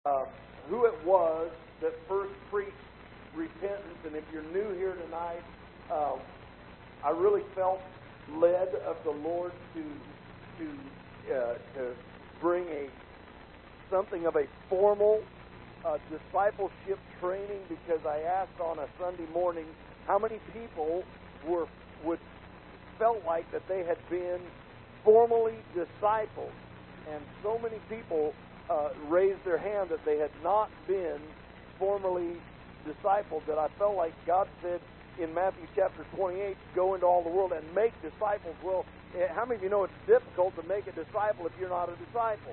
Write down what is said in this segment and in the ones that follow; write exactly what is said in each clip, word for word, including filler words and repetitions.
uh, who it was that first preached repentance. And if you're new here tonight, uh, I really felt led of the Lord to to uh, to bring a something of a formal uh, discipleship training, because I asked on a Sunday morning how many people were would felt like that they had been formally discipled, and so many people uh, raised their hand that they had not been formally discipled, that I felt like God said in Matthew chapter twenty-eight, go into all the world and make disciples. Well, how many of you know it's difficult to make a disciple if you're not a disciple?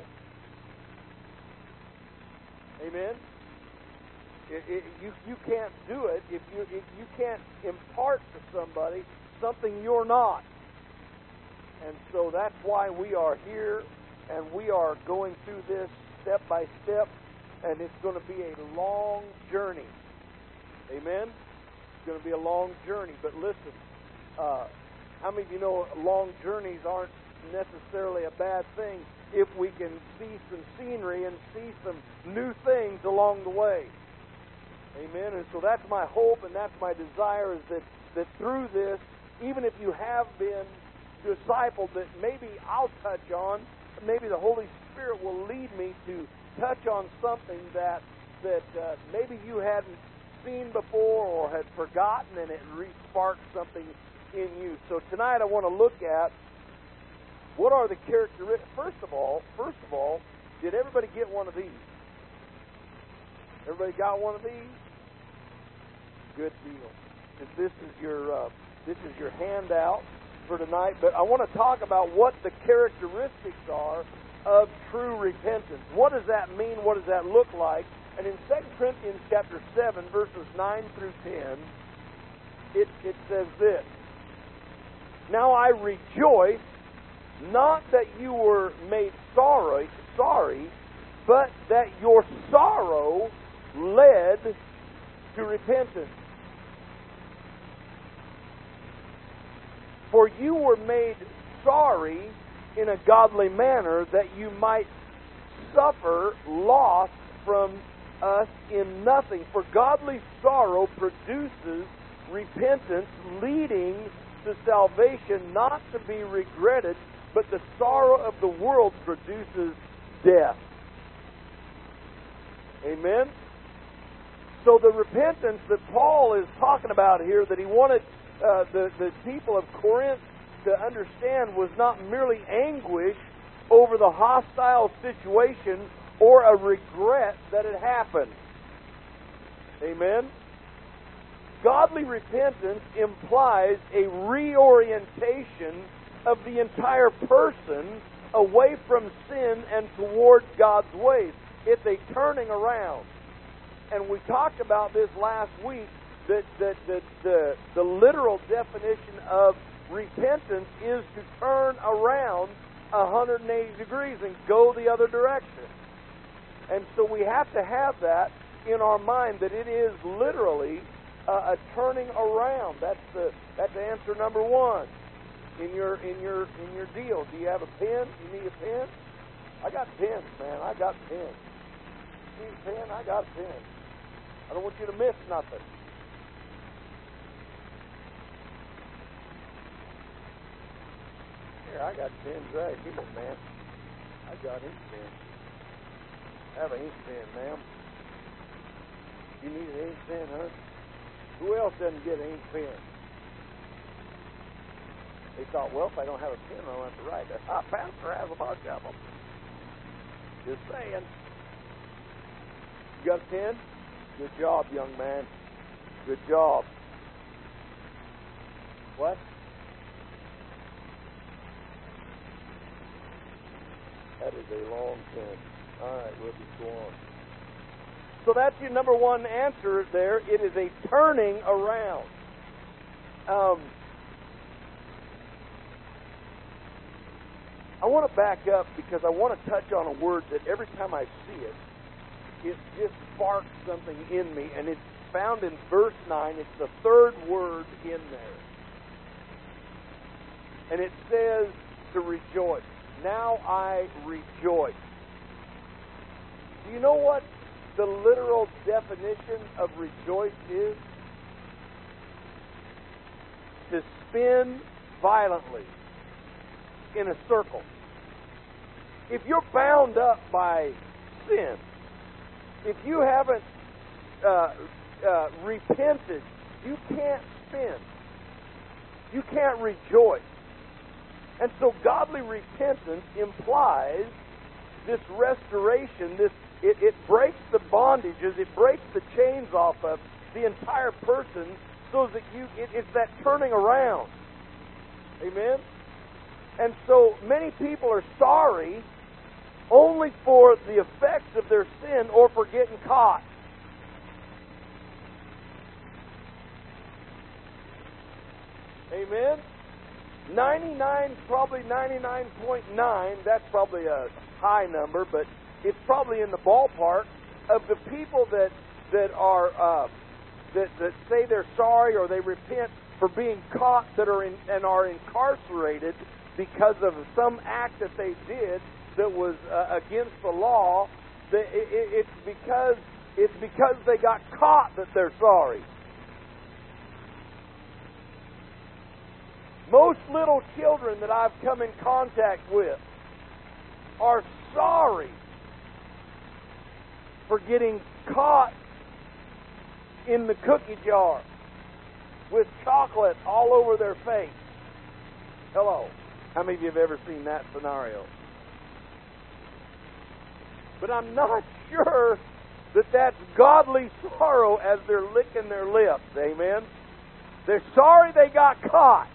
Amen? It, it, you, you can't do it if you, if you can't impart to somebody something you're not. And so that's why we are here, and we are going through this step by step, and it's going to be a long journey. Amen? It's going to be a long journey. But listen, uh, how many of you know long journeys aren't necessarily a bad thing if we can see some scenery and see some new things along the way? Amen? And so that's my hope and that's my desire, is that, that through this, even if you have been discipled, that maybe I'll touch on, maybe the Holy Spirit will lead me to touch on something that, that uh, maybe you hadn't seen before or had forgotten, and it re-sparked something in you. So tonight I want to look at what are the characteristics. First of all, first of all, did everybody get one of these? Everybody got one of these? Good deal. Because this is your uh, this is your handout for tonight. But I want to talk about what the characteristics are of true repentance. What does that mean? What does that look like? And in Second Corinthians chapter seven, verses nine through ten, it, it says this: Now I rejoice, not that you were made sorry, sorry, but that your sorrow led to repentance. For you were made sorry in a godly manner, that you might suffer loss from us in nothing. For godly sorrow produces repentance, leading to salvation, not to be regretted, but the sorrow of the world produces death. Amen? So the repentance that Paul is talking about here, that he wanted uh, the, the people of Corinth to understand, was not merely anguish over the hostile situation or a regret that had happened. Amen? Godly repentance implies a reorientation of the entire person away from sin and toward God's ways. It's a turning around. And we talked about this last week, that, that, that the, the literal definition of repentance is to turn around one hundred eighty degrees and go the other direction. And so we have to have that in our mind, that it is literally uh, a turning around. That's the that's answer number one in your in your in your deal. Do you have a pen? You need a pen? I got pens, man. I got pens. You need a pen? I got a pen. I don't want you to miss nothing. Here, I got pens right here, man. I got ink pen. I have an ink pen, ma'am. You need an ink pen, huh? Who else doesn't get an ink pen? They thought, well, if I don't have a pen, I don't have to write. Ah, pastor has a bunch of them. Just saying. You got a pen? Good job, young man. Good job. What? That is a long pen. All right, we'll just go on. So that's your number one answer there. It is a turning around. Um, I want to back up, because I want to touch on a word that every time I see it, it just sparks something in me, and it's found in verse nine. It's the third word in there. And it says to rejoice. Now I rejoice. Do you know what the literal definition of rejoice is? To spin violently in a circle. If you're bound up by sin, if you haven't uh, uh, repented, you can't spin. You can't rejoice. And so godly repentance implies this restoration, this it, it breaks the bondages, it breaks the chains off of the entire person so that you it, it's that turning around. Amen? And so many people are sorry only for the effects of their sin or for getting caught. Amen? ninety-nine, probably ninety-nine point nine, that's probably a high number, but it's probably in the ballpark of the people that that are uh, that that say they're sorry or they repent for being caught that are in, and are incarcerated because of some act that they did that was uh, against the law. That it, it, it's because it's because they got caught that they're sorry. Most little children that I've come in contact with are sorry for getting caught in the cookie jar with chocolate all over their face. Hello. How many of you have ever seen that scenario? But I'm not sure that that's godly sorrow as they're licking their lips. Amen? They're sorry they got caught.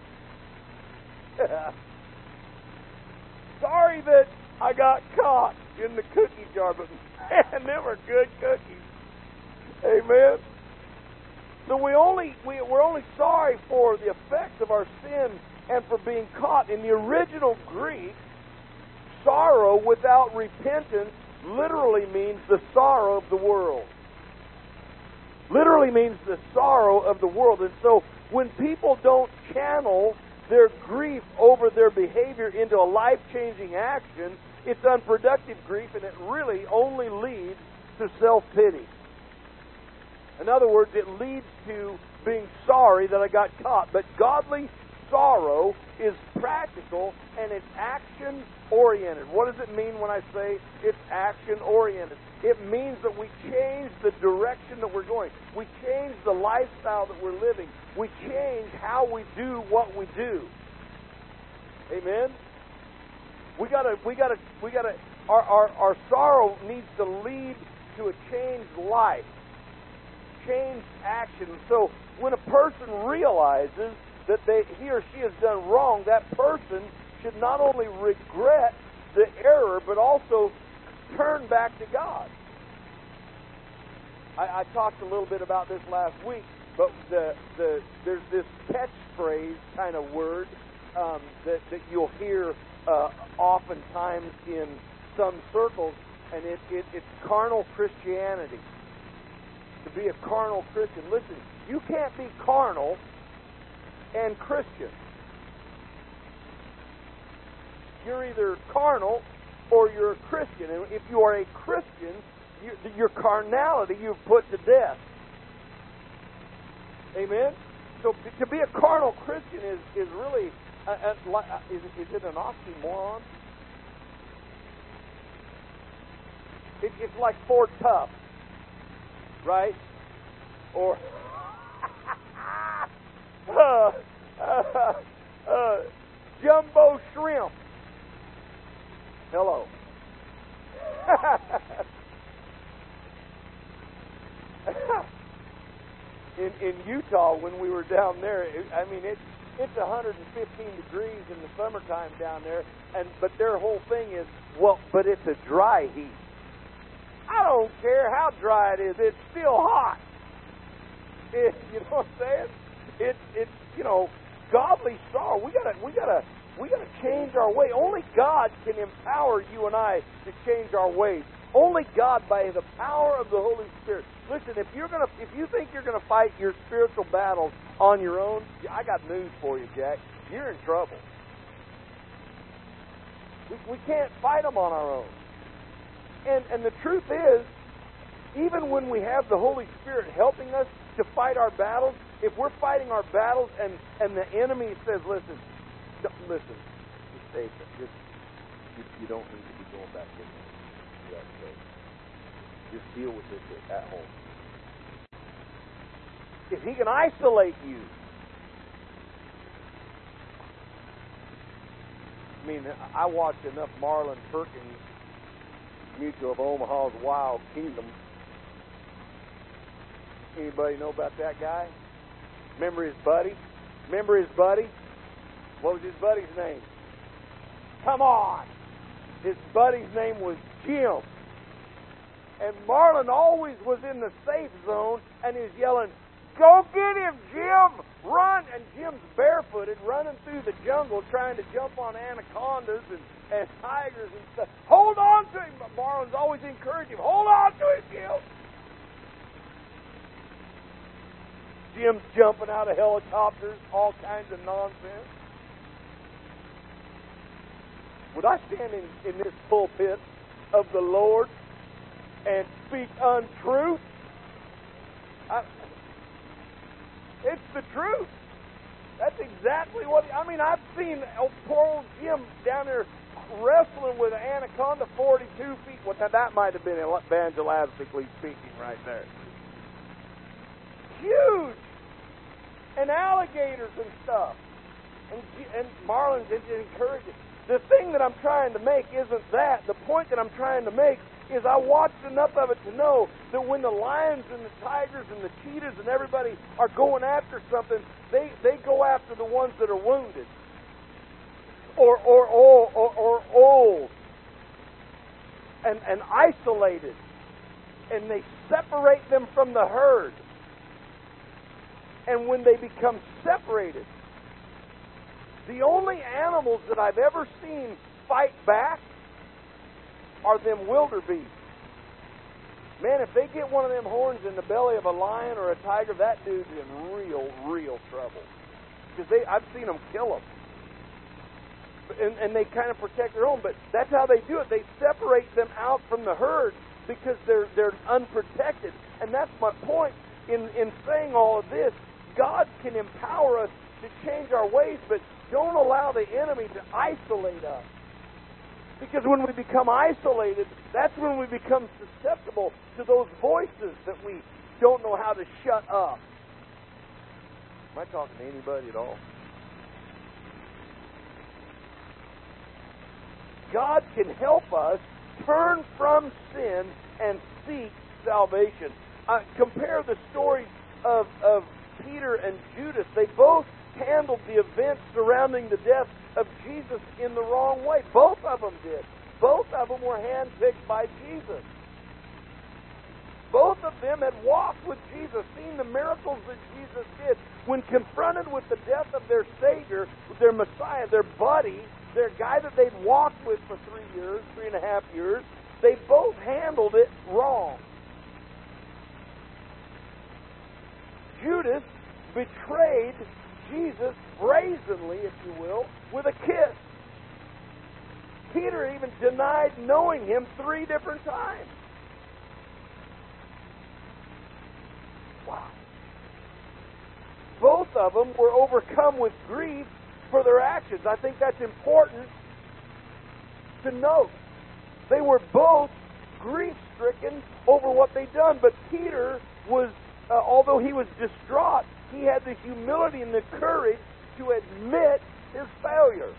Sorry that I got caught in the cookie jar, but man, them are good cookies. Amen. So we only we, we're only sorry for the effects of our sin and for being caught. In the original Greek, sorrow without repentance literally means the sorrow of the world. Literally means the sorrow of the world. And so when people don't channel their grief over their behavior into a life-changing action, it's unproductive grief, and it really only leads to self-pity. In other words, it leads to being sorry that I got caught. But godly sorrow is practical and it's action-oriented. What does it mean when I say it's action-oriented? It means that we change the direction that we're going. We change the lifestyle that we're living. We change how we do what we do. Amen? We gotta, we gotta, we gotta, our, our, our sorrow needs to lead to a changed life, changed action. So when a person realizes that they, he or she has done wrong, that person should not only regret the error, but also turn back to God. I, I talked a little bit about this last week, but the, the, there's this catchphrase kind of word um, that, that you'll hear uh, oftentimes in some circles, and it, it, it's carnal Christianity. To be a carnal Christian. Listen, you can't be carnal and Christian. You're either carnal or you're a Christian. And if you are a Christian, you, your carnality you've put to death. Amen? So to be a carnal Christian is, is really, a, a, a, is, is it an oxymoron? It, it's like Ford Tough, right? Or uh, uh, uh, jumbo shrimp. Hello. in in Utah, when we were down there, it, I mean it's it's one hundred fifteen degrees in the summertime down there, and but their whole thing is, well, but it's a dry heat. I don't care how dry it is; it's still hot. It, you know what I'm saying? It's it's you know godly sorrow. We gotta we gotta. We got to change our way. Only God can empower you and I to change our ways. Only God, by the power of the Holy Spirit. Listen, if you're gonna, if you think you're gonna fight your spiritual battles on your own, I got news for you, Jack. You're in trouble. We, we can't fight them on our own. And and the truth is, even when we have the Holy Spirit helping us to fight our battles, if we're fighting our battles and, and the enemy says, listen, listen, just stay there. Just, you, you don't need to be going back in there. That place. Just deal with this at home. If he can isolate you, I mean, I watched enough Marlon Perkins, Mutual of Omaha's Wild Kingdom. Anybody know about that guy? Remember his buddy? Remember his buddy? What was his buddy's name? Come on! His buddy's name was Jim. And Marlon always was in the safe zone, and he was yelling, "Go get him, Jim! Run!" And Jim's barefooted, running through the jungle, trying to jump on anacondas and, and tigers and stuff. Hold on to him! But Marlon's always encouraging him. Hold on to him, Jim! Jim's jumping out of helicopters, all kinds of nonsense. Would I stand in, in this pulpit of the Lord and speak untruth? I, it's the truth. That's exactly what... I mean, I've seen oh, poor old Jim down there wrestling with an anaconda forty-two feet. Well, now that might have been evangelistically speaking right there. Huge! And alligators and stuff. And, and Marlon's encouraging. The thing that I'm trying to make isn't that. The point that I'm trying to make is I watched enough of it to know that when the lions and the tigers and the cheetahs and everybody are going after something, they, they go after the ones that are wounded or or or, or, or old and, and isolated, and they separate them from the herd. And when they become separated, the only animals that I've ever seen fight back are them wildebeest. Man, if they get one of them horns in the belly of a lion or a tiger, that dude's in real, real trouble. Because they, I've seen them kill them. And, and they kind of protect their own, but that's how they do it. They separate them out from the herd because they're they're unprotected. And that's my point in, in saying all of this. God can empower us to change our ways, but don't allow the enemy to isolate us. Because when we become isolated, that's when we become susceptible to those voices that we don't know how to shut up. Am I talking to anybody at all? God can help us turn from sin and seek salvation. Uh, compare the stories of, of Peter and Judas. They both handled the events surrounding the death of Jesus in the wrong way. Both of them did. Both of them were handpicked by Jesus. Both of them had walked with Jesus, seen the miracles that Jesus did. When confronted with the death of their Savior, their Messiah, their buddy, their guy that they'd walked with for three years, three and a half years, they both handled it wrong. Judas betrayed Jesus brazenly, if you will, with a kiss. Peter even denied knowing him three different times. Wow. Both of them were overcome with grief for their actions. I think that's important to note. They were both grief-stricken over what they'd done, but Peter was, uh, although he was distraught, he had the humility and the courage to admit his failure.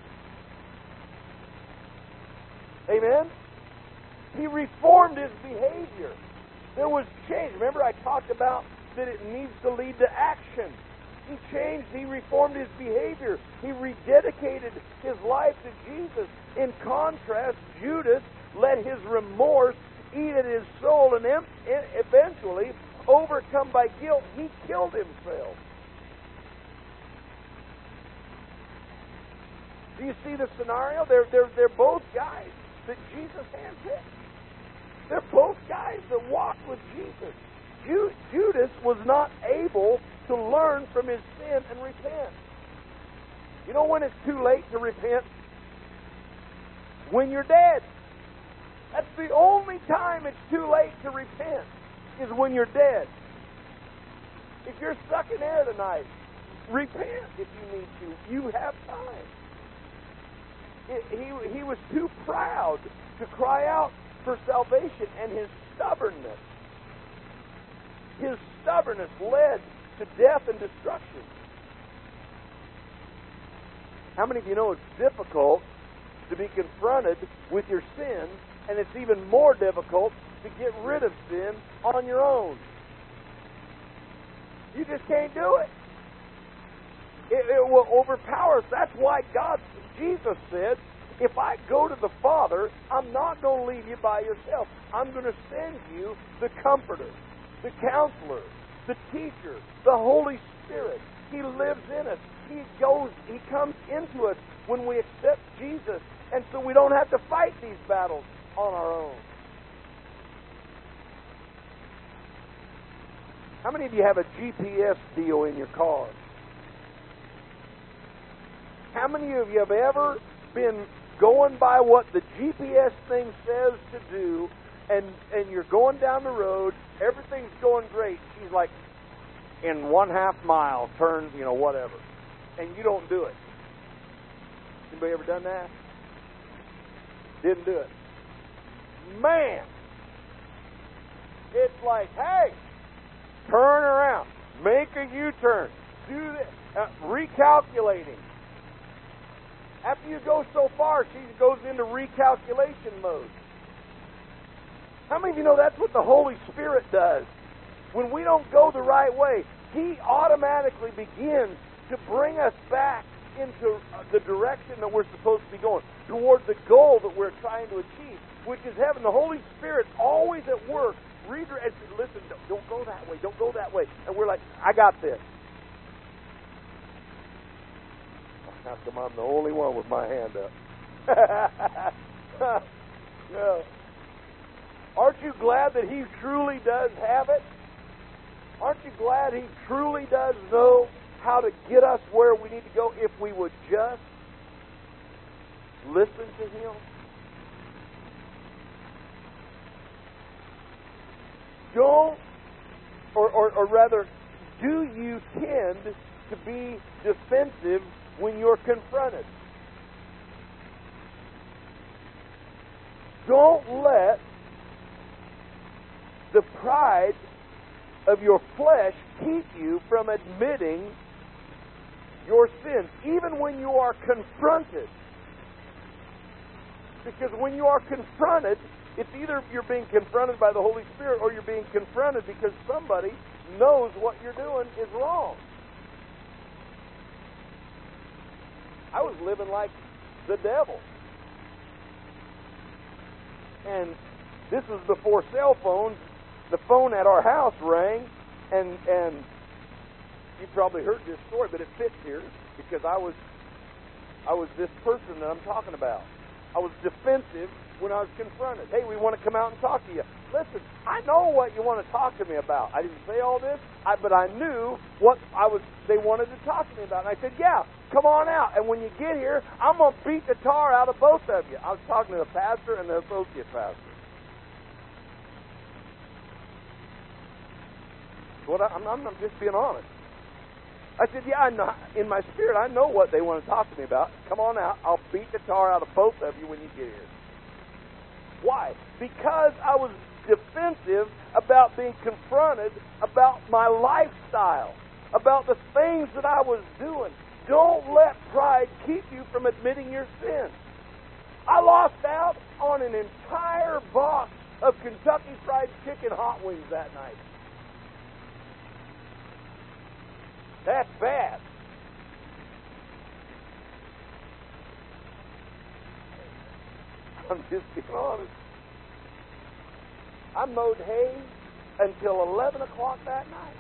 Amen? He reformed his behavior. There was change. Remember I talked about that it needs to lead to action. He changed, he reformed his behavior. He rededicated his life to Jesus. In contrast, Judas let his remorse eat at his soul, and eventually, overcome by guilt, he killed himself. Do you see the scenario? They're, they're, they're both guys that Jesus handpicked. They're both guys that walked with Jesus. Ju- Judas was not able to learn from his sin and repent. You know when it's too late to repent? When you're dead. That's the only time it's too late to repent. is when you're dead. If you're stuck in air tonight, repent if you need to. You have time. It, he, he was too proud to cry out for salvation, and his stubbornness, his stubbornness led to death and destruction. How many of you know it's difficult to be confronted with your sin, and it's even more difficult to get rid of sin on your own? You just can't do it. It, it will overpower us. That's why God, Jesus said, if I go to the Father, I'm not going to leave you by yourself. I'm going to send you the Comforter, the Counselor, the Teacher, the Holy Spirit. He lives in us. He goes, He comes into us when we accept Jesus. And so we don't have to fight these battles on our own. How many of you have a G P S deal in your car? How many of you have ever been going by what the G P S thing says to do, and, and you're going down the road, everything's going great. She's like, in one half mile, turn, you know, whatever. And you don't do it. Anybody ever done that? Didn't do it. Man! It's like, hey, turn around. Make a U-turn. Do this. Uh, recalculating. After you go so far, she goes into recalculation mode. How many of you know that's what the Holy Spirit does? When we don't go the right way, He automatically begins to bring us back into the direction that we're supposed to be going, toward the goal that we're trying to achieve, which is heaven. The Holy Spirit's always at work. Redirect. Listen, don't go that way. Don't go that way. And we're like, I got this. How come I'm the only one with my hand up? No. Aren't you glad that He truly does have it? Aren't you glad He truly does know how to get us where we need to go if we would just listen to Him? Don't, or, or, or rather, do you tend to be defensive when you're confronted? Don't let the pride of your flesh keep you from admitting your sins, even when you are confronted. Because when you are confronted, it's either you're being confronted by the Holy Spirit or you're being confronted because somebody knows what you're doing is wrong. I was living like the devil. And this was before cell phones. The phone at our house rang, and and you probably heard this story, but it fits here because I was I was this person that I'm talking about. I was defensive when I was confronted. Hey, we want to come out and talk to you. Listen, I know what you want to talk to me about. I didn't say all this, I, but I knew what I was. They wanted to talk to me about, and I said, "Yeah, come on out." And when you get here, I'm going to beat the tar out of both of you. I was talking to the pastor and the associate pastor. What I, I'm, I'm just being honest. I said, yeah, I know, in my spirit, I know what they want to talk to me about. Come on out. I'll beat the tar out of both of you when you get here. Why? Because I was defensive about being confronted about my lifestyle, about the things that I was doing. Don't let pride keep you from admitting your sin. I lost out on an entire box of Kentucky Fried Chicken hot wings that night. That's bad. I'm just being honest. I mowed hay until eleven o'clock that night.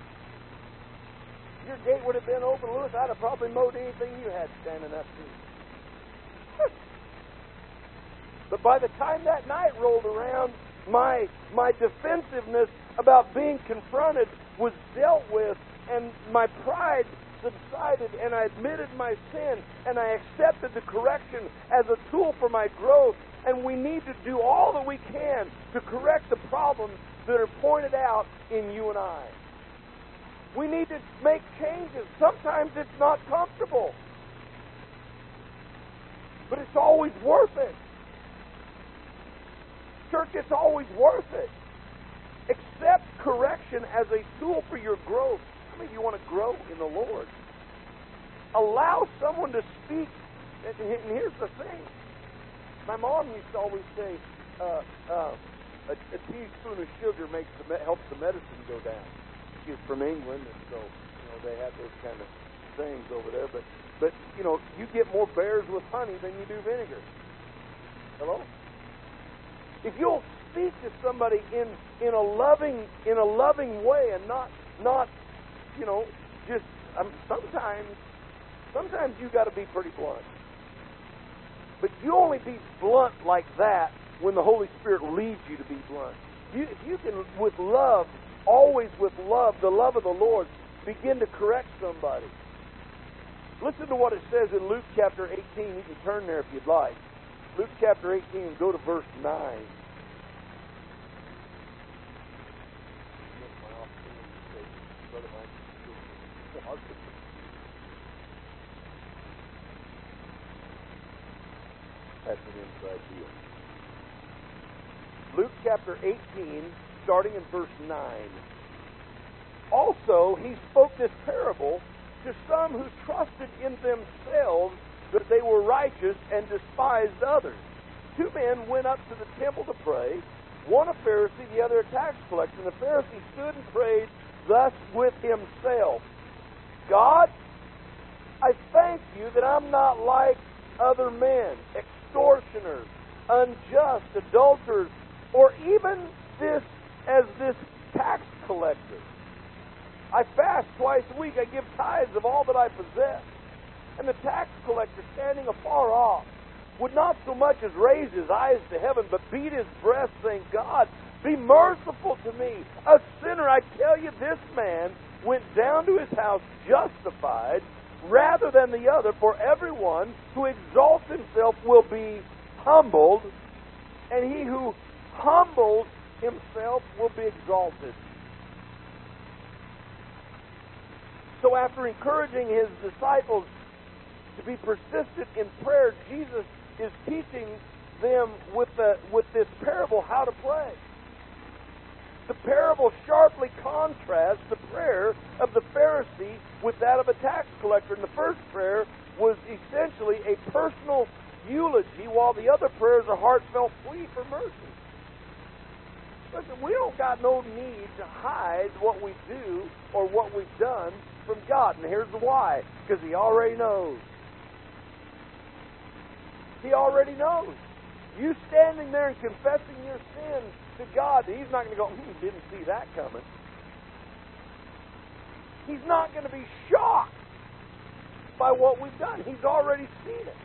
Your gate would have been open, Lewis. I'd have probably mowed anything you had standing up to. But by the time that night rolled around, my my defensiveness about being confronted was dealt with, and my pride subsided, and I admitted my sin, and I accepted the correction as a tool for my growth. And we need to do all that we can to correct the problems that are pointed out in you and I. We need to make changes. Sometimes it's not comfortable, but it's always worth it. Church, it's always worth it. Accept correction as a tool for your growth. How many of you want to grow in the Lord? Allow someone to speak. And here's the thing. My mom used to always say, uh, uh, a, a teaspoon of sugar makes the, helps the medicine go down. She's from England, and so you know they have those kind of things over there. But, but you know, you get more bears with honey than you do vinegar. Hello? If you'll speak to somebody in, in a loving in a loving way, and not not you know just um, sometimes sometimes you got to be pretty blunt. But you only be blunt like that when the Holy Spirit leads you to be blunt. You, if you can, with love, always with love, the love of the Lord, begin to correct somebody. Listen to what it says in Luke chapter eighteen. You can turn there if you'd like. Luke chapter eighteen, and go to verse nine. That's an inside deal. Luke chapter eighteen, starting in verse nine. Also, he spoke this parable to some who trusted in themselves that they were righteous and despised others. Two men went up to the temple to pray, one a Pharisee, the other a tax collector. And the Pharisee stood and prayed thus with himself, God, I thank you that I'm not like other men, extortioners, unjust, adulterers, or even this as this tax collector. I fast twice a week. I give tithes of all that I possess. And the tax collector, standing afar off, would not so much as raise his eyes to heaven, but beat his breast, saying, God, be merciful to me, a sinner. I tell you, this man went down to his house justified rather than the other. For everyone who exalts himself will be humbled, and he who humbles himself will be exalted. So after encouraging his disciples to be persistent in prayer, Jesus is teaching them with, the, with this parable how to pray. The parable sharply contrasts the prayer of the Pharisee with that of a tax collector. And the first prayer was essentially a personal eulogy, while the other prayer is a heartfelt plea for mercy. Listen, we don't got no need to hide what we do or what we've done from God. And here's the why. Because He already knows. He already knows. You standing there and confessing your sin to God, He's not going to go, hmm, didn't see that coming. He's not going to be shocked by what we've done. He's already seen it.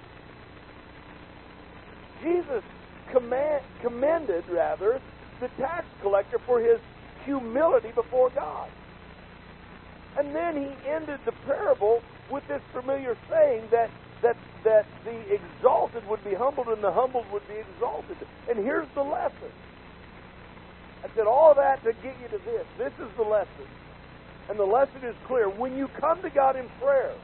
Jesus command, commended, rather, the tax collector for his humility before God. And then he ended the parable with this familiar saying that, that, that the exalted would be humbled and the humbled would be exalted. And here's the lesson. I said all that to get you to this. This is the lesson. And the lesson is clear. When you come to God in prayer,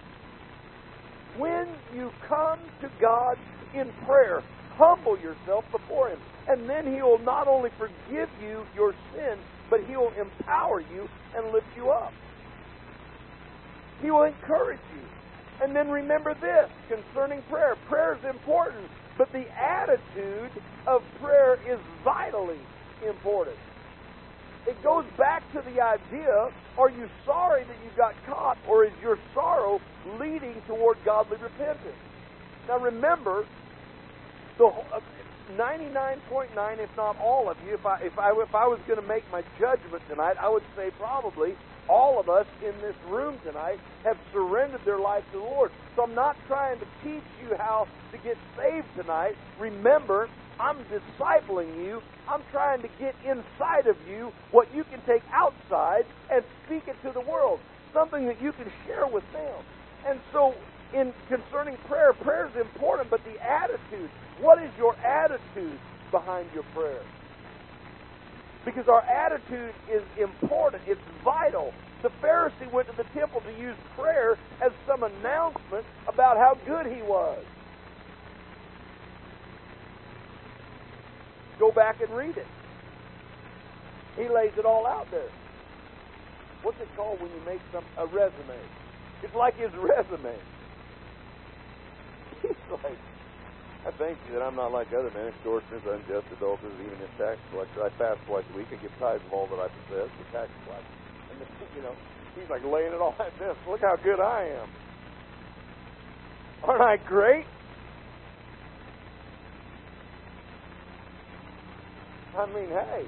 when you come to God in prayer, humble yourself before Him. And then He will not only forgive you your sin, but He will empower you and lift you up. He will encourage you. And then remember this concerning prayer. Prayer is important, but the attitude of prayer is vitally important. It goes back to the idea, are you sorry that you got caught, or is your sorrow leading toward godly repentance? Now remember, the ninety-nine point nine, if not all of you, if I, if I, if I was going to make my judgment tonight, I would say probably all of us in this room tonight have surrendered their life to the Lord. So I'm not trying to teach you how to get saved tonight. Remember, I'm discipling you. I'm trying to get inside of you what you can take outside and speak it to the world. Something that you can share with them. And so, in concerning prayer, prayer is important, but the attitude, what is your attitude behind your prayer? Because our attitude is important. It's vital. The Pharisee went to the temple to use prayer as some announcement about how good he was. Go back and read it. He lays it all out there. What's it called when you make some a resume? It's like his resume. He's like, I thank you that I'm not like other men, extortioners, unjust, adulterers, even in tax collector. I fast twice a week and give tithes of all that I possess. The tax collector. And the, you know, he's like laying it all out there. Look how good I am. Aren't I great? I mean, hey.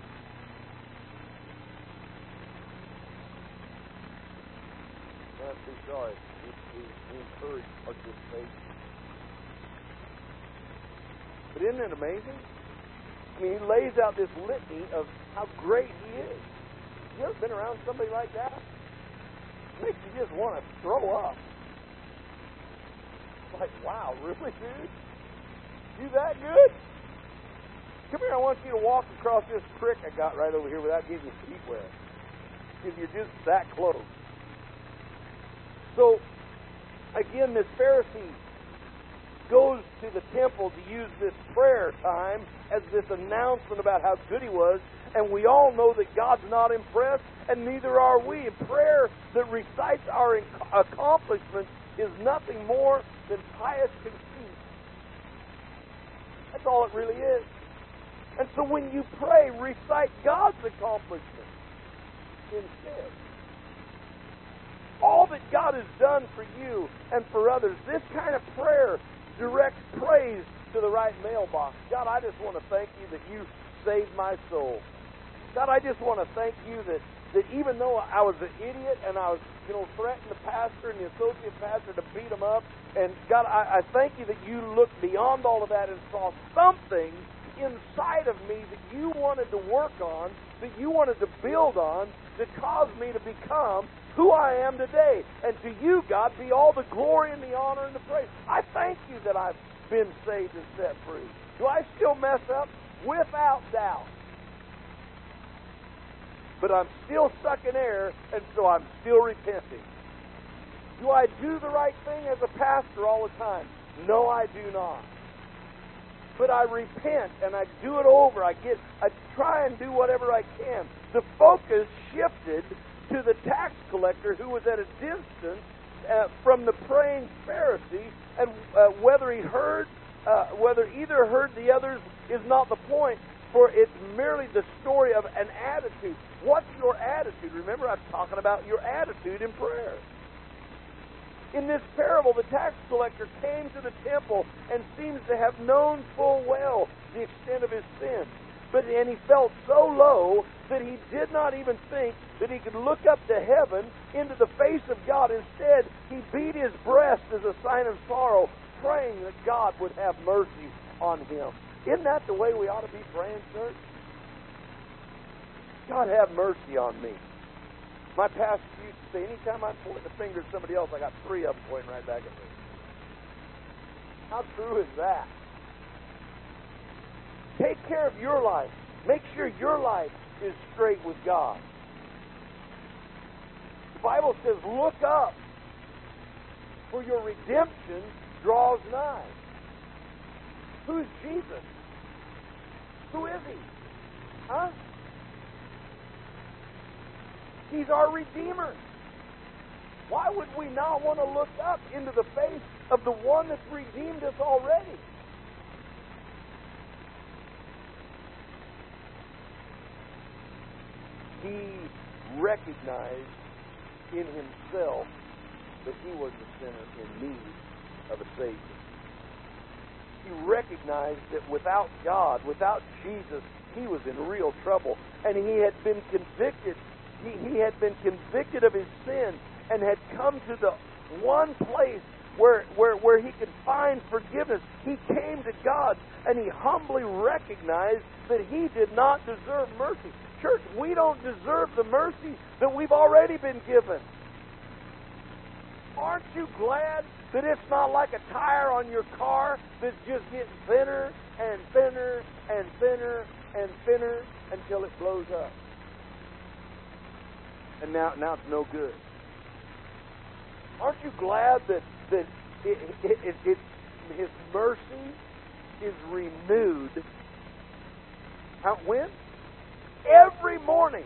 I'm too sorry. We, we, we encourage participation. But isn't it amazing? I mean, he lays out this litany of how great he is. You ever been around somebody like that? It makes you just want to throw up. It's like, wow, really, dude? You that good? Come here, I want you to walk across this creek I got right over here without getting your feet wet. Because you're just that close. So, again, this Pharisee goes to the temple to use this prayer time as this announcement about how good he was, and we all know that God's not impressed, and neither are we. And prayer that recites our accomplishments is nothing more than pious conceit. That's all it really is. And so when you pray, recite God's accomplishments instead. All that God has done for you and for others, this kind of prayer directs praise to the right mailbox. God, I just want to thank you that you saved my soul. God, I just want to thank you that, that even though I was an idiot and I was, you know, threatened the pastor and the associate pastor to beat him up, and God, I, I thank you that you looked beyond all of that and saw something inside of me that you wanted to work on, that you wanted to build on, to cause me to become who I am today. And to you, God, be all the glory and the honor and the praise. I thank you that I've been saved and set free. Do I still mess up? Without doubt. But I'm still sucking air, and so I'm still repenting. Do I do the right thing as a pastor all the time? No, I do not. But I repent and I do it over. I get, I try and do whatever I can. The focus shifted to the tax collector who was at a distance uh, from the praying Pharisee, and uh, whether he heard, uh, whether either heard the others is not the point. For it's merely the story of an attitude. What's your attitude? Remember, I'm talking about your attitude in prayer. In this parable, the tax collector came to the temple and seems to have known full well the extent of his sin. But and he felt so low that he did not even think that he could look up to heaven into the face of God. Instead, he beat his breast as a sign of sorrow, praying that God would have mercy on him. Isn't that the way we ought to be praying, church? God, have mercy on me. My pastor used to say, anytime I'm pointing the finger at somebody else, I got three of them pointing right back at me. How true is that? Take care of your life. Make sure your life is straight with God. The Bible says, look up, for your redemption draws nigh. Who's Jesus? Who is He? Huh? He's our Redeemer. Why would we not want to look up into the face of the one that's redeemed us already? He recognized in himself that he was a sinner in need of a Savior. He recognized that without God, without Jesus, he was in real trouble. And he had been convicted. He, he had been convicted of his sin and had come to the one place where, where, where he could find forgiveness. He came to God and he humbly recognized that he did not deserve mercy. Church, we don't deserve the mercy that we've already been given. Aren't you glad that it's not like a tire on your car that's just getting thinner and thinner and thinner and thinner? until it blows up. And now, now it's no good. Aren't you glad that, that it, it, it, it, His mercy is renewed? How, when? Every morning.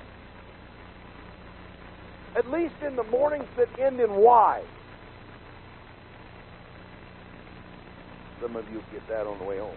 At least in the mornings that end in Y. Some of you get that on the way home.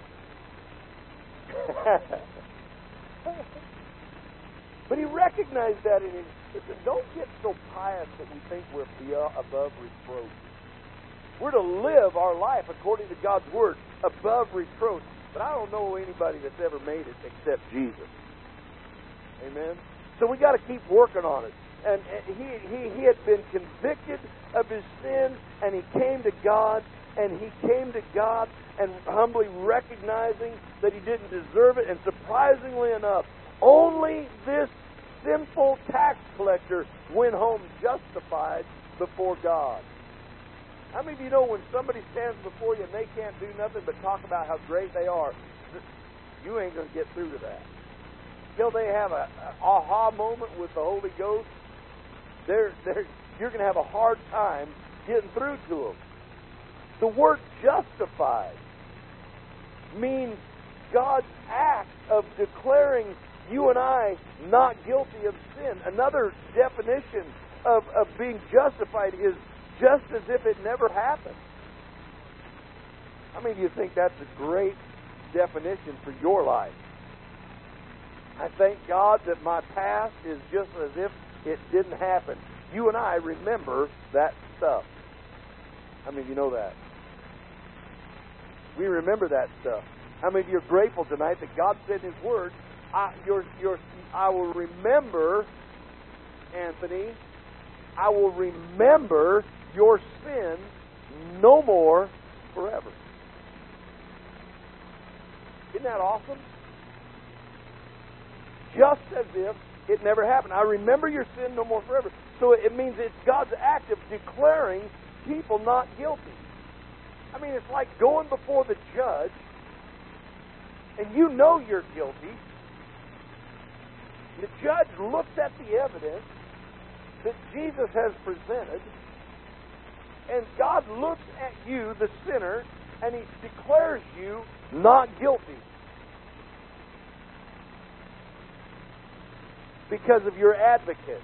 But He recognized that in Him. Listen, don't get so pious that we think we're above reproach. We're to live our life according to God's Word, above reproach. But I don't know anybody that's ever made it except Jesus. Amen? So we got to keep working on it. And he, he, he had been convicted of his sin, and he came to God, and he came to God and humbly recognizing that he didn't deserve it. And surprisingly enough, only this sinful tax collector went home justified before God. How many of you know when somebody stands before you and they can't do nothing but talk about how great they are, you ain't going to get through to that. Till they have a, a aha moment with the Holy Ghost, they're, they're, you're going to have a hard time getting through to them. The word justified means God's act of declaring you and I not guilty of sin. Another definition of, of being justified is just as if it never happened. How many of you think that's a great definition for your life? I thank God that my past is just as if it didn't happen. You and I remember that stuff. How many of you know that? We remember that stuff. How many of you are grateful tonight that God said in His Word, I, your, your, I will remember, Anthony, I will remember your sin no more forever. Isn't that awesome? Just as if it never happened. I remember your sin no more forever. So it means it's God's act of declaring people not guilty. I mean, it's like going before the judge, and you know you're guilty. The judge looks at the evidence that Jesus has presented, and God looks at you, the sinner, and He declares you not guilty because of your advocate,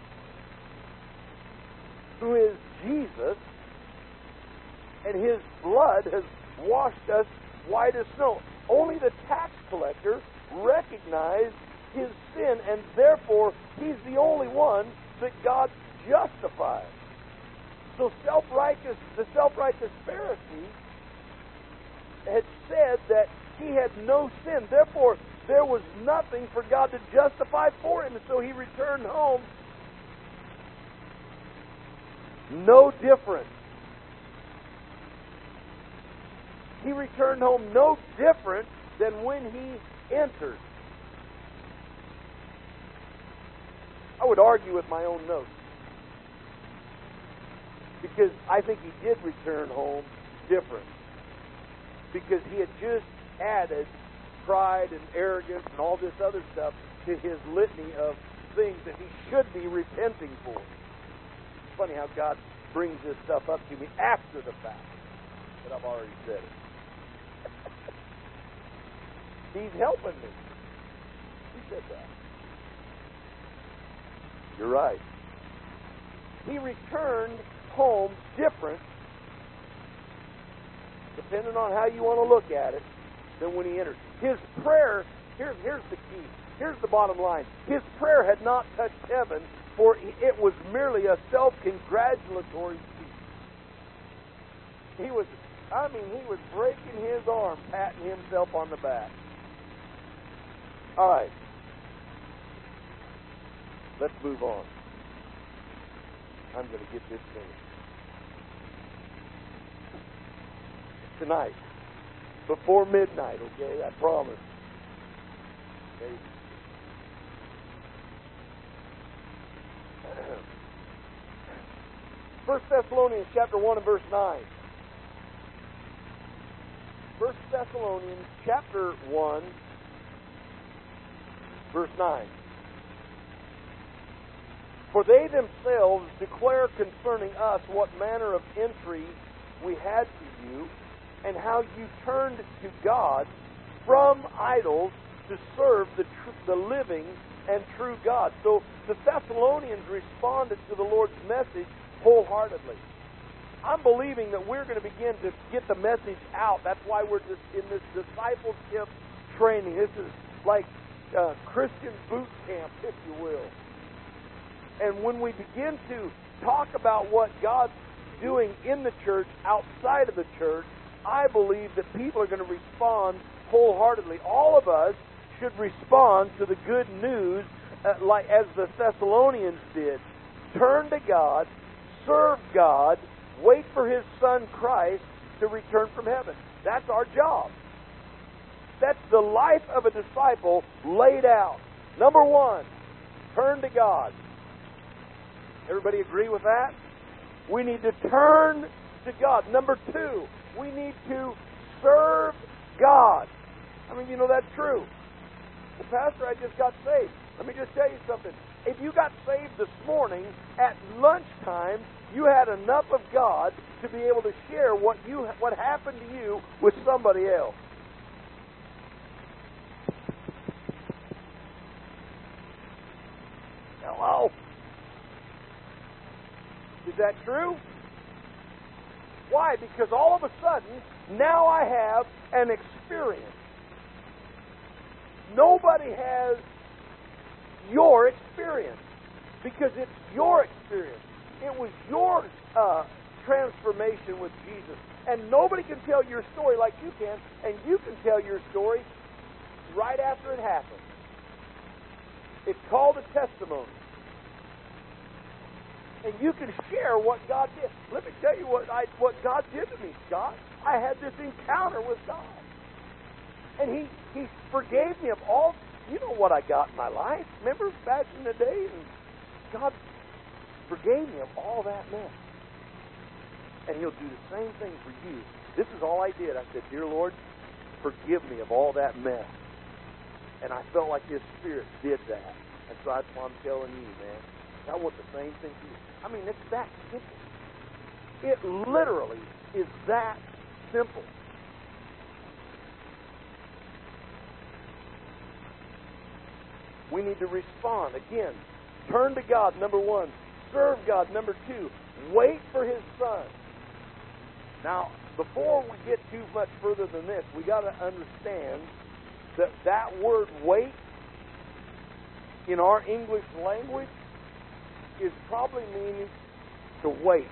who is Jesus, and His blood has washed us white as snow. Only the tax collector recognized his sin, and therefore he's the only one that God justifies. So self-righteous, the self-righteous Pharisee had said that he had no sin. Therefore, there was nothing for God to justify for him. And so he returned home no different. He returned home no different than when he entered. I would argue with my own notes, because I think he did return home different, because he had just added pride and arrogance and all this other stuff to his litany of things that he should be repenting for. It's funny how God brings this stuff up to me after the fact that I've already said it. He's helping me. He said that. You're right. He returned home different, depending on how you want to look at it, than when he entered. His prayer, here's, here's the key. Here's the bottom line. His prayer had not touched heaven, for it was merely a self-congratulatory speech. He was, I mean, he was breaking his arm, patting himself on the back. All right. Let's move on. I'm going to get this finished. Tonight. Before midnight, okay? I promise. Okay? First Thessalonians chapter one and verse nine. First Thessalonians chapter one Verse nine. For they themselves declare concerning us what manner of entry we had to you, and how you turned to God from idols to serve the tr- the living and true God. So the Thessalonians responded to the Lord's message wholeheartedly. I'm believing that we're going to begin to get the message out. That's why we're just in this discipleship training. This is like uh, Christian boot camp, if you will. And when we begin to talk about what God's doing in the church, outside of the church, I believe that people are going to respond wholeheartedly. All of us should respond to the good news uh, like as the Thessalonians did. Turn to God, serve God, wait for His Son Christ to return from heaven. That's our job. That's the life of a disciple laid out. Number one, turn to God. Everybody agree with that? We need to turn to God. Number two, we need to serve God. I mean, you know, that's true. Well, Pastor, I just got saved. Let me just tell you something. If you got saved this morning, at lunchtime, you had enough of God to be able to share what you what happened to you with somebody else. Hello? Is that true? Why? Because all of a sudden, now I have an experience. Nobody has your experience, because it's your experience. It was your uh, transformation with Jesus. And nobody can tell your story like you can, and you can tell your story right after it happened. It's called a testimony. And you can share what God did. Let me tell you what I, what God did to me, Scott. I had this encounter with God. And He, he forgave me of all, you know what I got in my life. Remember back in the day? And God forgave me of all that mess. And He'll do the same thing for you. This is all I did. I said, Dear Lord, forgive me of all that mess. And I felt like His Spirit did that. And so that's why I'm telling you, man. I want the same thing for you. I mean, it's that simple. It literally is that simple. We need to respond. Again, turn to God, number one. Serve God, number two. Wait for His Son. Now, before we get too much further than this, we got to understand that that word wait in our English language is probably meaning to wait.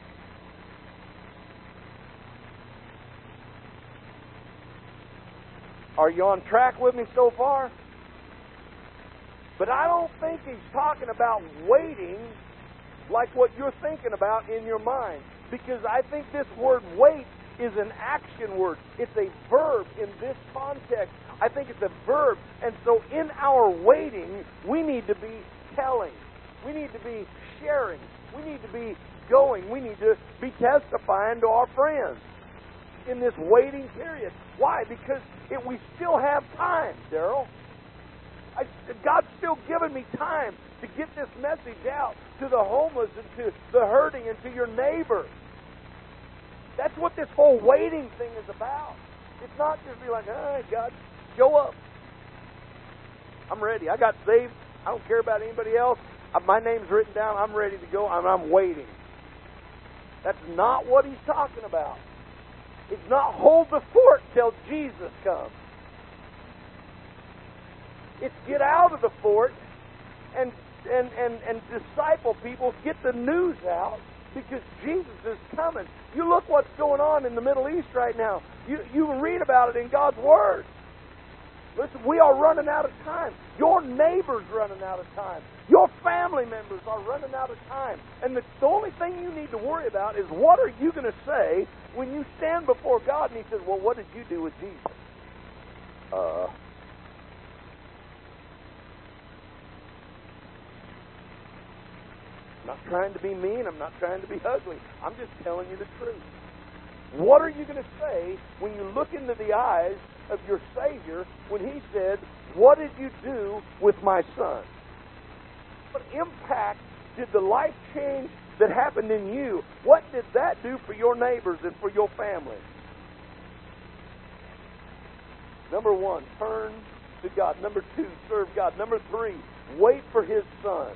Are you on track with me so far? But I don't think he's talking about waiting like what you're thinking about in your mind. Because I think this word wait is an action word. It's a verb in this context. I think it's a verb. And so in our waiting, we need to be telling. We need to be sharing. We need to be going. We need to be testifying to our friends in this waiting period. Why? Because it, we still have time, Daryl. I, God's still giving me time to get this message out to the homeless and to the hurting and to your neighbor. That's what this whole waiting thing is about. It's not just be like, oh, God, show up. I'm ready. I got saved. I don't care about anybody else. My name's written down. I'm ready to go. I'm, I'm waiting. That's not what he's talking about. It's not hold the fort till Jesus comes. It's get out of the fort and and, and, and disciple people, get the news out, because Jesus is coming. You look what's going on in the Middle East right now. You, you read about it in God's Word. Listen, we are running out of time. Your neighbor's running out of time. Your family members are running out of time. And the, the only thing you need to worry about is what are you going to say when you stand before God and He says, well, what did you do with Jesus? Uh... I'm not trying to be mean. I'm not trying to be ugly. I'm just telling you the truth. What are you going to say when you look into the eyes of your Savior when He said, "What did you do with my son?" What impact did the life change that happened in you, what did that do for your neighbors and for your family? Number one, turn to God. Number two, serve God. Number three, wait for His Son.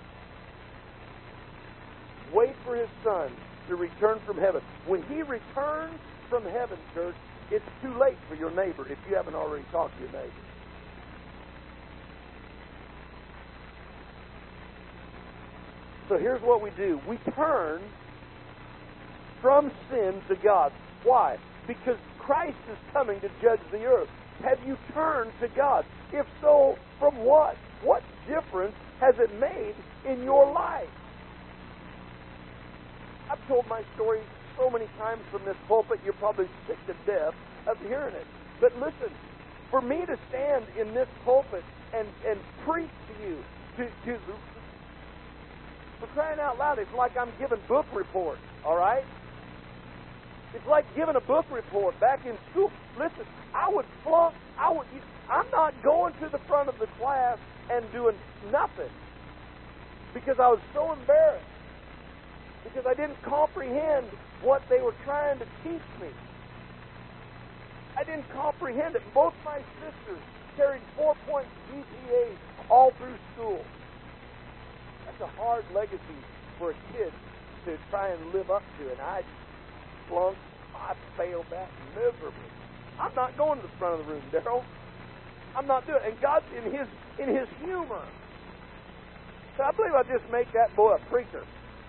Wait for His Son to return from heaven. When He returns from heaven, church, it's too late for your neighbor if you haven't already talked to your neighbor. So here's what we do. We turn from sin to God. Why? Because Christ is coming to judge the earth. Have you turned to God? If so, from what? What difference has it made in your life? I've told my story so many times from this pulpit, you're probably sick to death of hearing it. But listen, for me to stand in this pulpit and, and preach to you, to, to for crying out loud, it's like I'm giving book reports, all right? It's like giving a book report back in school. Listen, I would flunk. I would. I'm not going to the front of the class and doing nothing because I was so embarrassed because I didn't comprehend what they were trying to teach me. I didn't comprehend it. Both my sisters carried four-point G P As all through school. That's a hard legacy for a kid to try and live up to, and I flunked. I failed that miserably. I'm not going to the front of the room, Daryl. I'm not doing it. And God's in His in His humor. So I believe I just make that boy a preacher.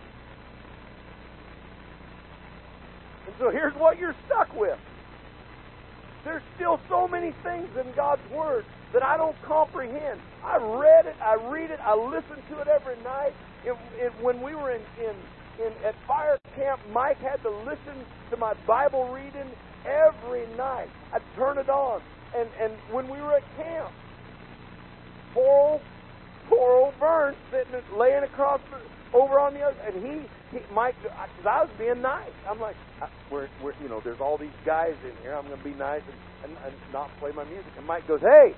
And so here's what you're stuck with. There's still so many things in God's Word that I don't comprehend. I read it, I read it, I listen to it every night. It, it, when we were in, in, in at fire camp, Mike had to listen to my Bible reading every night. I'd turn it on. And, and when we were at camp, poor old, poor old Vern sitting, laying across the, over on the other, and he, he Mike, because I was being nice. I'm like, we're, we're, you know, there's all these guys in here. I'm going to be nice and, and, and not play my music. And Mike goes, "Hey,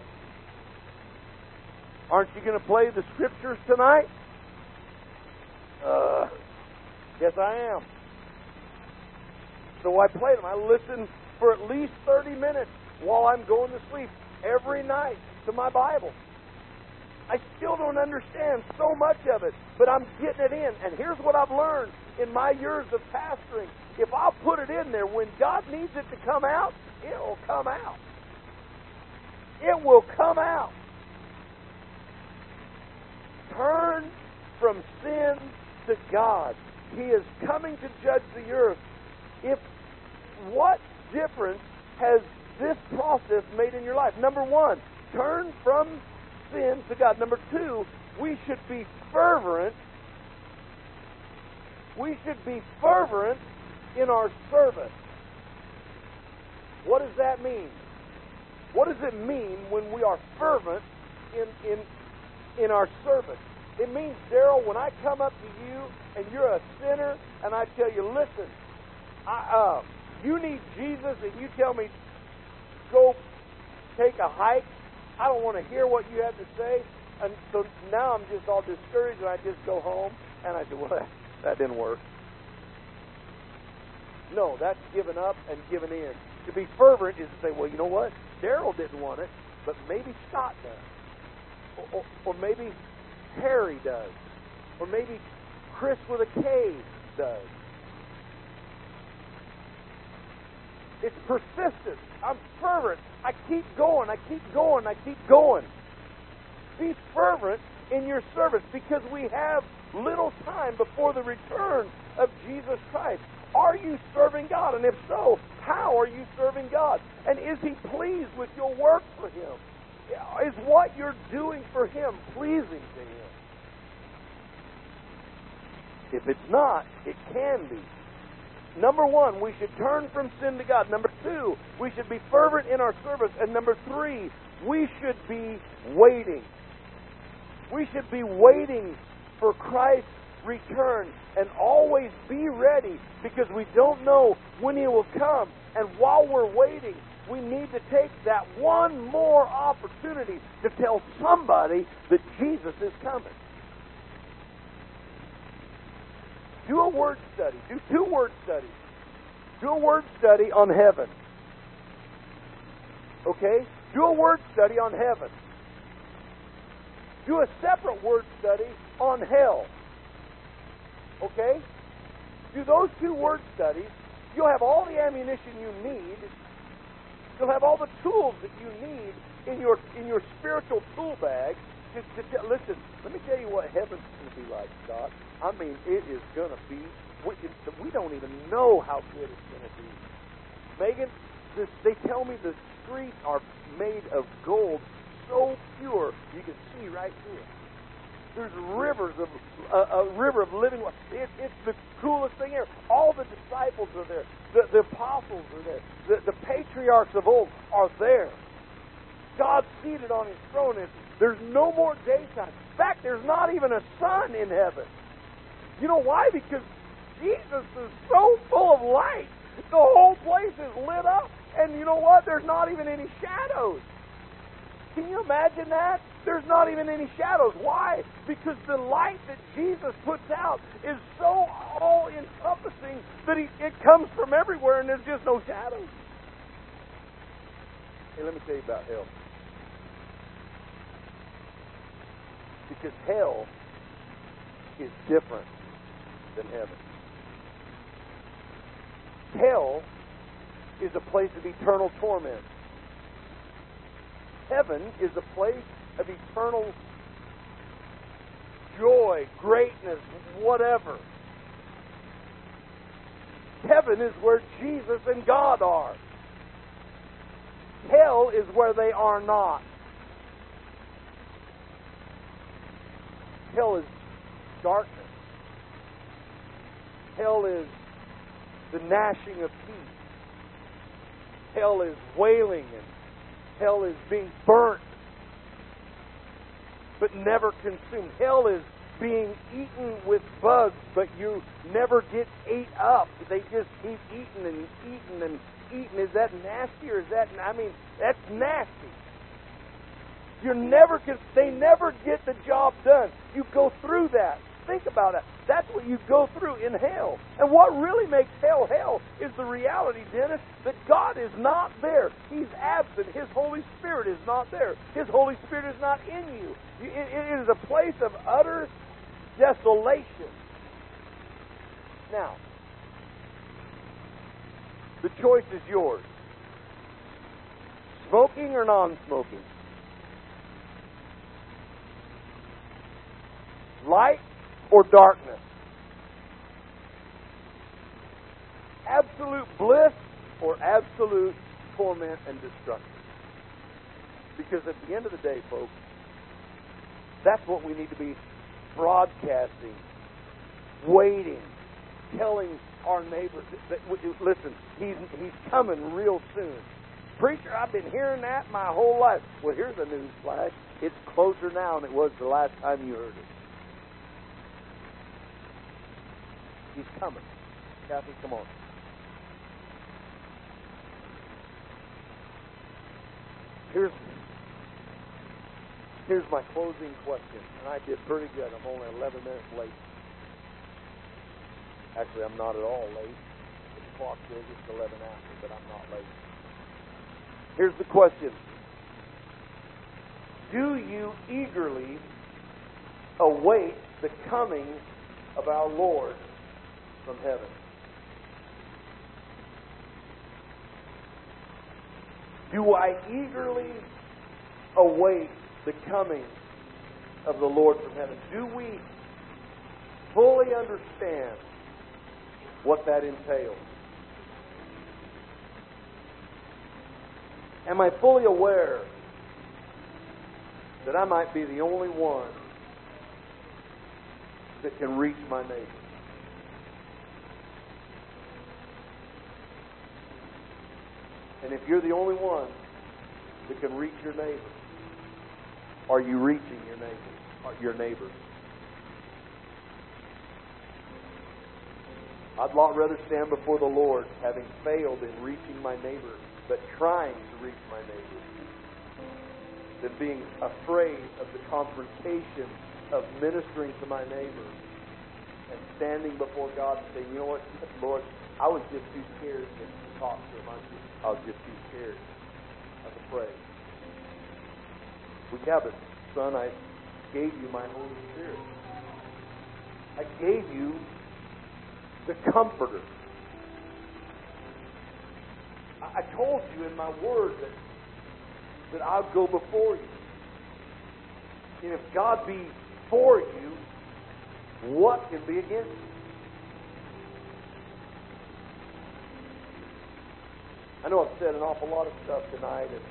aren't you going to play the scriptures tonight?" Uh, yes, I am. So I played them. I listened for at least thirty minutes while I'm going to sleep every night to my Bible. I still don't understand so much of it, but I'm getting it in. And here's what I've learned in my years of pastoring. If I'll put it in there, when God needs it to come out, it will come out. It will come out. Turn from sin to God. He is coming to judge the earth. If what difference has this process made in your life? Number one, turn from sin to God. Number two, we should be fervent. We should be fervent in our service. What does that mean? What does it mean when we are fervent in in in our service? It means, Daryl, when I come up to you and you're a sinner and I tell you, listen, I, uh, you need Jesus, and you tell me, go take a hike, I don't want to hear what you have to say. And so now I'm just all discouraged and I just go home and I say, well, that, that didn't work. No, that's giving up and giving in. To be fervent is to say, well, you know what? Daryl didn't want it, but maybe Scott does. Or, or, or maybe Harry does. Or maybe Chris with a K does. It's persistent. I'm fervent. I keep going. I keep going. I keep going. Be fervent in your service because we have little time before the return of Jesus Christ. Are you serving God? And if so, how are you serving God? And is He pleased with your work for Him? Is what you're doing for Him pleasing to Him? If it's not, it can be. Number one, we should turn from sin to God. Number two, we should be fervent in our service. And number three, we should be waiting. We should be waiting for Christ's return and always be ready because we don't know when He will come. And while we're waiting, we need to take that one more opportunity to tell somebody that Jesus is coming. Do a word study. Do two word studies. Do a word study on heaven. Okay? Do a word study on heaven. Do a separate word study on hell. Okay? Do those two word studies. You'll have all the ammunition you need. You'll have all the tools that you need in your in your spiritual tool bag. To, to, to, listen, let me tell you what heaven's going to be like, Scott. I mean, it is going to be, we, it, we don't even know how good it's going to be. Megan, this, they tell me the streets are made of gold so pure you can see right through it. There's rivers of uh, a river of living water. It, it's the coolest thing ever. All the disciples are there. The, the apostles are there. The, the patriarchs of old are there. God's seated on His throne, and there's no more daytime. In fact, there's not even a sun in heaven. You know why? Because Jesus is so full of light. The whole place is lit up. And you know what? There's not even any shadows. Can you imagine that? There's not even any shadows. Why? Because the light that Jesus puts out is so all-encompassing that he, it comes from everywhere and there's just no shadows. Hey, let me tell you about hell. Because hell is different than heaven. Hell is a place of eternal torment. Heaven is a place of eternal joy, greatness, whatever. Heaven is where Jesus and God are. Hell is where they are not. Hell is darkness. Hell is the gnashing of teeth. Hell is wailing, and hell is being burnt but never consumed. Hell is being eaten with bugs, but you never get ate up. They just keep eating and eating and eating. Is that nasty or is that, I mean, that's nasty. You're never, they never get the job done. You go through that. Think about it. That's what you go through in hell. And what really makes hell hell is the reality, Dennis, that God is not there. He's absent. His Holy Spirit is not there. His Holy Spirit is not in you. It, it is a place of utter desolation. Now, the choice is yours. Smoking or non-smoking? Light or darkness? Absolute bliss or absolute torment and destruction? Because at the end of the day, folks, that's what we need to be broadcasting, waiting, telling our neighbors that, listen, he's, he's coming real soon. Preacher, I've been hearing that my whole life. Well, here's a news flash. It's closer now than it was the last time you heard it. He's coming. Kathy, come on. Here's, here's my closing question. And I did pretty good. I'm only eleven minutes late. Actually, I'm not at all late. The clock says it's eleven after, but I'm not late. Here's the question. Do you eagerly await the coming of our Lord from heaven? Do I eagerly await the coming of the Lord from heaven? Do we fully understand what that entails? Am I fully aware that I might be the only one that can reach my neighbor? And if you're the only one that can reach your neighbor, are you reaching your neighbor? Your neighbors? I'd lot rather stand before the Lord having failed in reaching my neighbor but trying to reach my neighbor, than being afraid of the confrontation of ministering to my neighbor and standing before God and saying, you know what, Lord, I was just too scared to talk to him. I was just, I was just too scared. I was afraid. We have it. Son, I gave you my Holy Spirit. I gave you the Comforter. I told you in my word that, that I'll go before you. And if God be for you, what can be against you? I know I've said an awful lot of stuff tonight, and,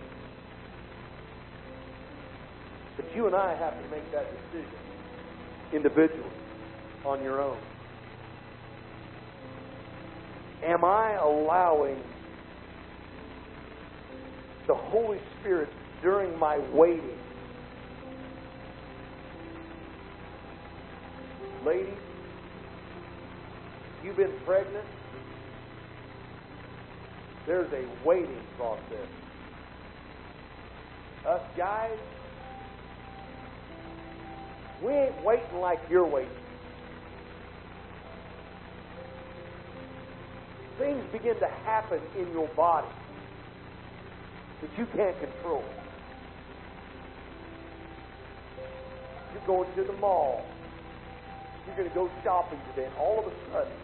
but you and I have to make that decision individually, on your own. Am I allowing the Holy Spirit during my waiting? Ladies, you've been pregnant, there's a waiting process. Us guys, we ain't waiting like you're waiting. Things begin to happen in your body that you can't control. You're going to the mall. You're going to go shopping today, and all of a sudden,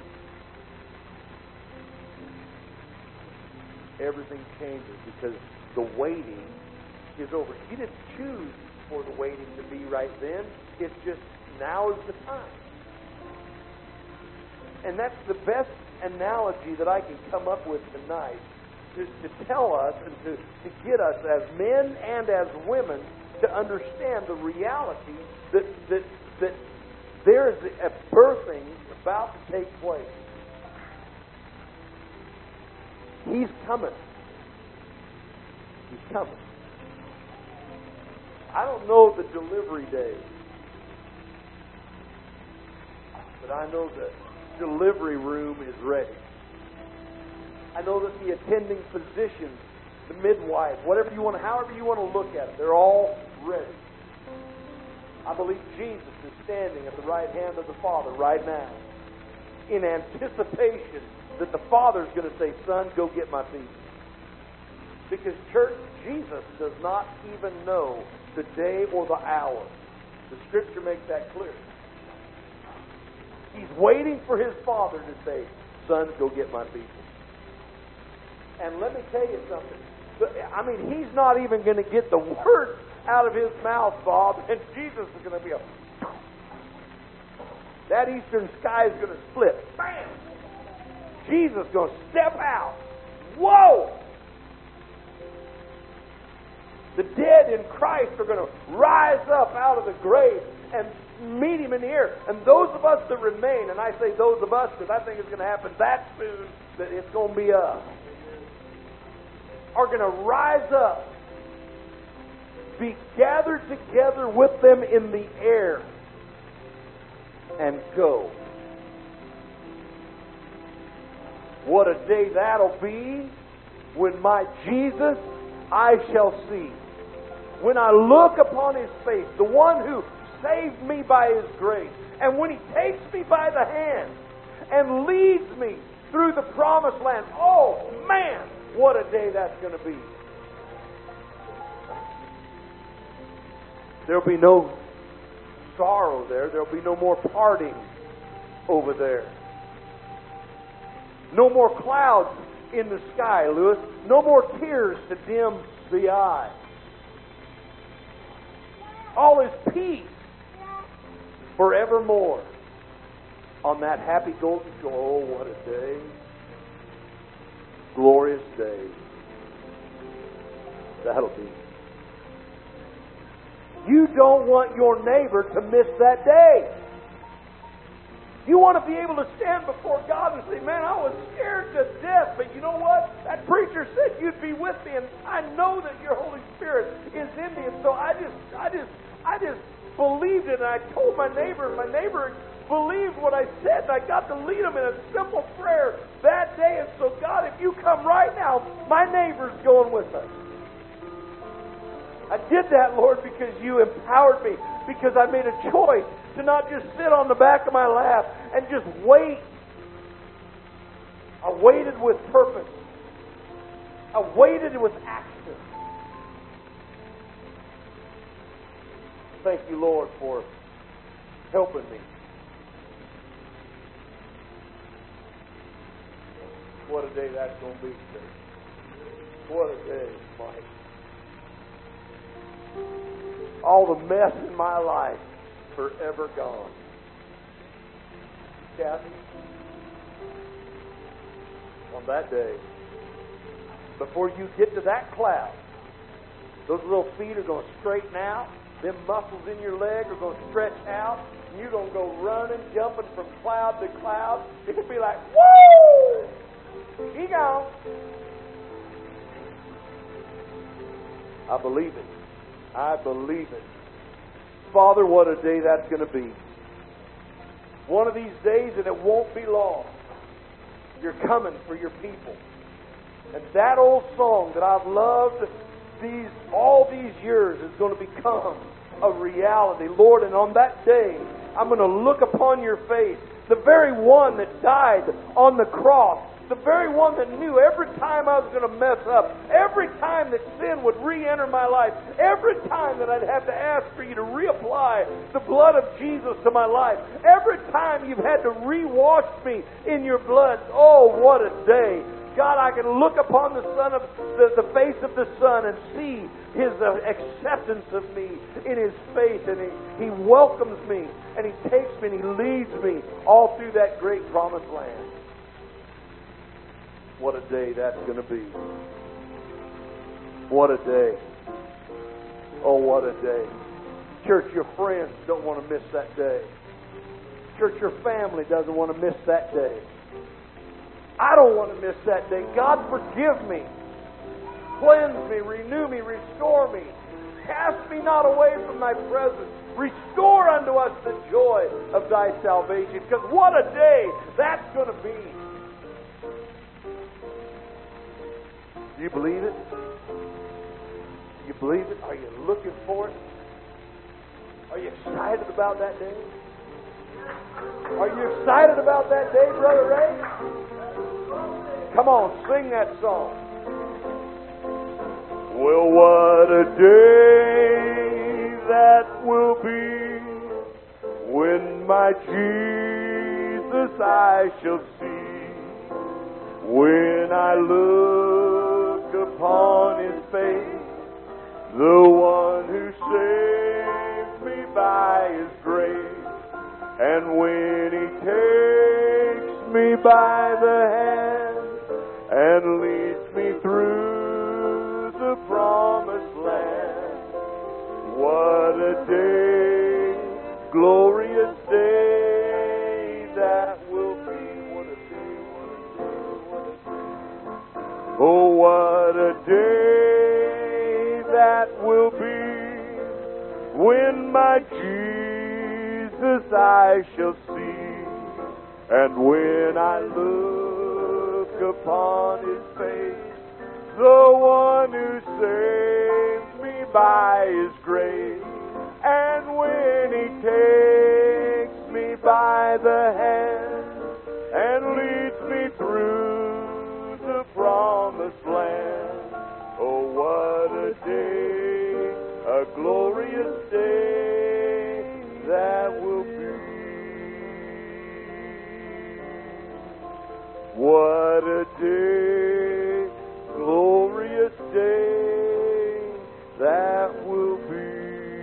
everything changes because the waiting is over. You didn't choose for the waiting to be right then. It's just now is the time. And that's the best analogy that I can come up with tonight to, to tell us and to, to get us as men and as women to understand the reality that, that, that there is a birthing about to take place. He's coming. He's coming. I don't know the delivery day, but I know the delivery room is ready. I know that the attending physicians, the midwife, whatever you want, however you want to look at it, they're all ready. I believe Jesus is standing at the right hand of the Father right now in anticipation that the Father's going to say, son, go get my people. Because, church, Jesus does not even know the day or the hour. The Scripture makes that clear. He's waiting for His Father to say, son, go get my people. And let me tell you something. I mean, He's not even going to get the words out of His mouth, Bob, and Jesus is going to be a... That eastern sky is going to split. Bam! Jesus is going to step out. Whoa! The dead in Christ are going to rise up out of the grave and meet Him in the air. And those of us that remain, and I say those of us because I think it's going to happen that soon that it's going to be us, are going to rise up, be gathered together with them in the air, and go. What a day that'll be when my Jesus I shall see. When I look upon His face, the one who saved me by His grace, and when He takes me by the hand and leads me through the promised land, oh man, what a day that's going to be. There'll be no sorrow there. There'll be no more parting over there. No more clouds in the sky, Lewis. No more tears to dim the eye. All is peace forevermore on that happy golden shore. Oh, what a day. Glorious day. That'll be. You don't want your neighbor to miss that day. You want to be able to stand before God and say, man, I was scared to death, but you know what? That preacher said you'd be with me, and I know that your Holy Spirit is in me, and so I just, I just, I just believed it, and I told my neighbor, and my neighbor believed what I said, and I got to lead them in a simple prayer that day. And so, God, if you come right now, my neighbor's going with us. I did that, Lord, because you empowered me, because I made a choice to not just sit on the back of my lap and just wait. I waited with purpose. I waited with action. Thank you, Lord, for helping me. What a day that's going to be today. What a day, Mike. All the mess in my life forever gone. Kathy, on that day, before you get to that cloud, those little feet are going to straighten out. Them muscles in your leg are going to stretch out. And you're going to go running, jumping from cloud to cloud. It could be like, woo! He gone. I believe it. I believe it. Father, what a day that's going to be. One of these days, and it won't be long, you're coming for your people. And that old song that I've loved these all these years is going to become a reality. Lord, and on that day, I'm going to look upon your face, the very one that died on the cross, the very one that knew every time I was going to mess up, every time that sin would re-enter my life, every time that I'd have to ask for you to reapply the blood of Jesus to my life, every time you've had to re-wash me in your blood. Oh, what a day. God, I can look upon the Son of the, the face of the Son and see His uh, acceptance of me in His face, and He, He welcomes me, and He takes me, and He leads me all through that great promised land. What a day that's going to be. What a day. Oh, what a day. Church, your friends don't want to miss that day. Church, your family doesn't want to miss that day. I don't want to miss that day. God, forgive me. Cleanse me, renew me, restore me. Cast me not away from thy presence. Restore unto us the joy of thy salvation. Because what a day that's going to be. Do you believe it? Do you believe it? Are you looking for it? Are you excited about that day? Are you excited about that day, Brother Ray? Come on, sing that song. Well, what a day that will be when my Jesus I shall see. When I look upon His face, the one who saved me by His grace, and when He takes me by the hand and leads me through the promised land. What a day, glorious day that will be. What a day, what a day, what a day. Oh, what a day that will be when my Jesus I shall see, and when I look upon His face, the one who saves me by His grace, and when He takes me by the hand and leads me through the promised land. Oh, what a day, a glorious day that will be. What a day, glorious day that will be.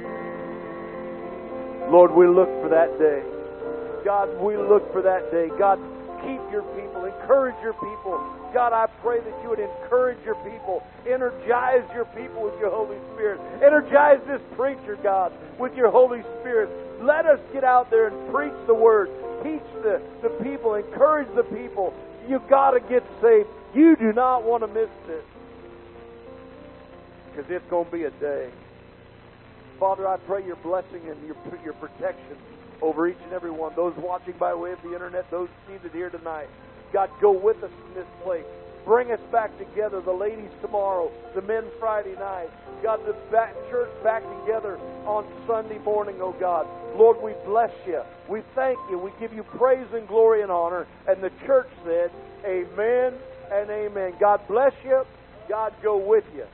Lord, we look for that day. God, we look for that day. God, keep your people, encourage your people. God, I pray that you would encourage your people, energize your people with your Holy Spirit. Energize this preacher, God, with your Holy Spirit. Let us get out there and preach the Word. Teach the, the people, encourage the people. You've got to get saved. You do not want to miss this, because it's going to be a day. Father, I pray your blessing and your, your protection over each and every one. Those watching by way of the internet, those seated here tonight. God, go with us in this place. Bring us back together, the ladies tomorrow, the men Friday night. God, the back, church back together on Sunday morning, oh God. Lord, we bless you. We thank you. We give you praise and glory and honor. And the church said, amen and amen. God bless you. God go with you.